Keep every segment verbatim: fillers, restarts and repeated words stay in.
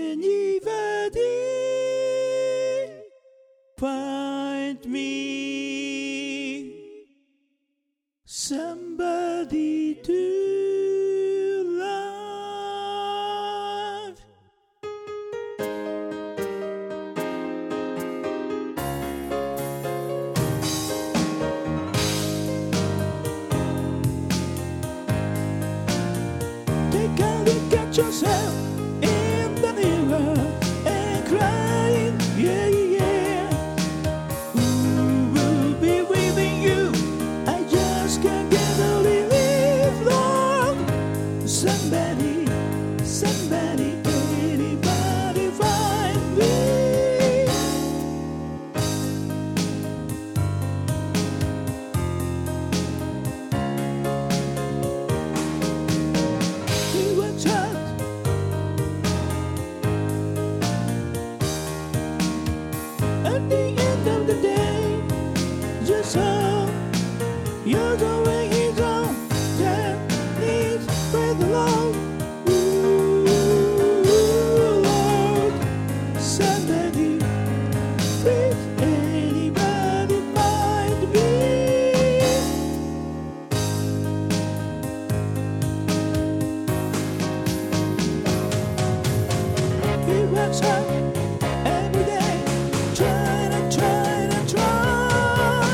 Anybody find me somebody to love? Take a look at yourself in the mirror and crying, yeah, yeah. Who will be with you? I just can't get a relief, Lord. Somebody, somebody, anybody find me. We were taught at the end of the day, just how you're doing his own. That needs breath alone. Ooh, Lord, somebody, please, anybody find me. He works hard every day, trying and trying and trying.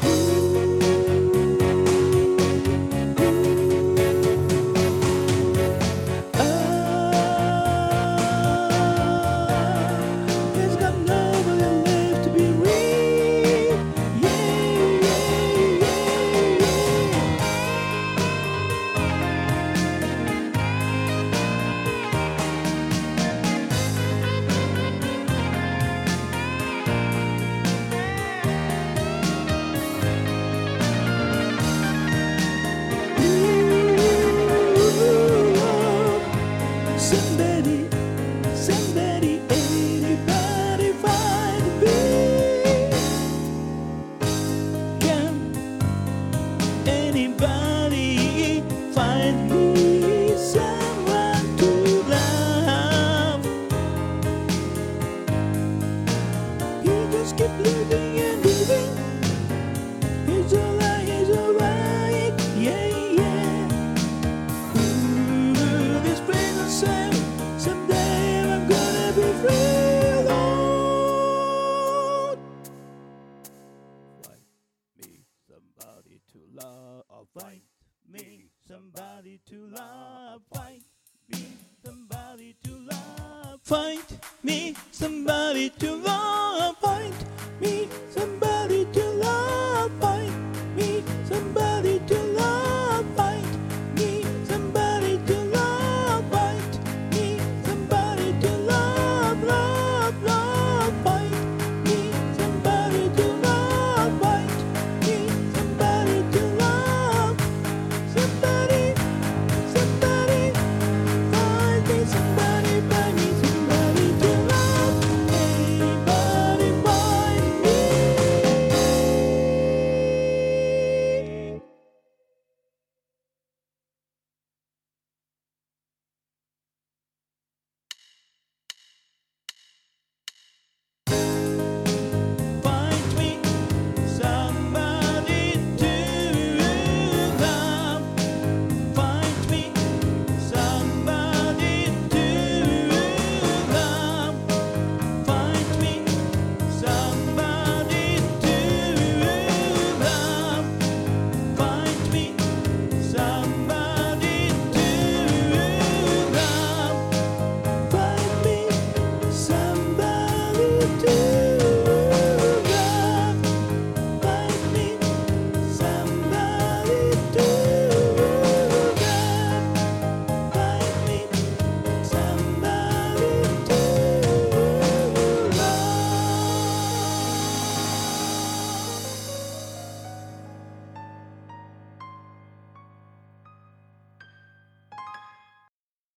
Ah, he's got nobody left to be real. Yeah, yeah, yeah, somebody, somebody, anybody find me? Can anybody find me someone to love? You just keep living and living. It's alright, it's alright, yeah, yeah. Ooh, this prison cell, someday I'm gonna be free, Lord. Find me somebody to love, or find me somebody to love, find me somebody to love, find me somebody to love.